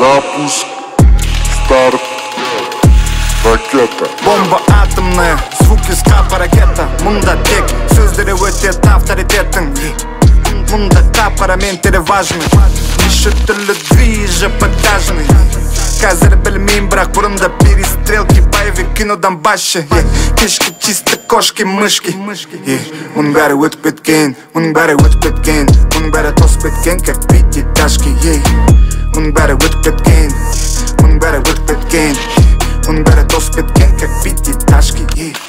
Запуск, старт, ракета. Бомба атомная, звуки скап ракета. Мында тек, сөздері өтет авторитеттің. Мында аппараменттері важный. Неше түрлі движі подтяжный. Қазір білмейм, бірақ бұрында перестрелки, боевик, кинодан башы. Кешкі чисті кошки, мышки. Мұның бәрі өтіп кеткен, мұның бәрі өтіп кеткен. Мұның бәрі тосып кеткен, как пятиэтажки. Мұның бәрі өтіп кеткен, мұның бәрі өтіп кеткен. Мұның бәрі тосып кеткен, как пятиэтажки.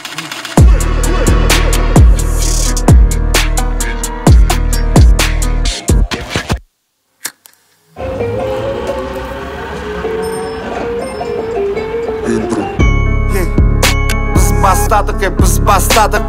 Біз бастадық,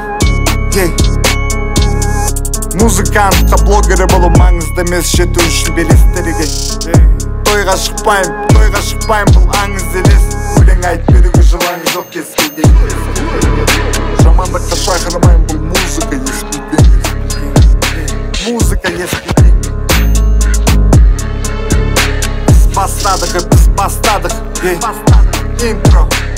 музыкантқа блогері болу маңызды емес, жету үшін белестерге. Тойға шықпайым, бұл аңыз елес. Өлең айт беруге жылаңыз жоқ кез кейде. Жамандыққа шақырмайым, бұл музыка еспейді. Музыка еспейді. Біз бастадық, интро.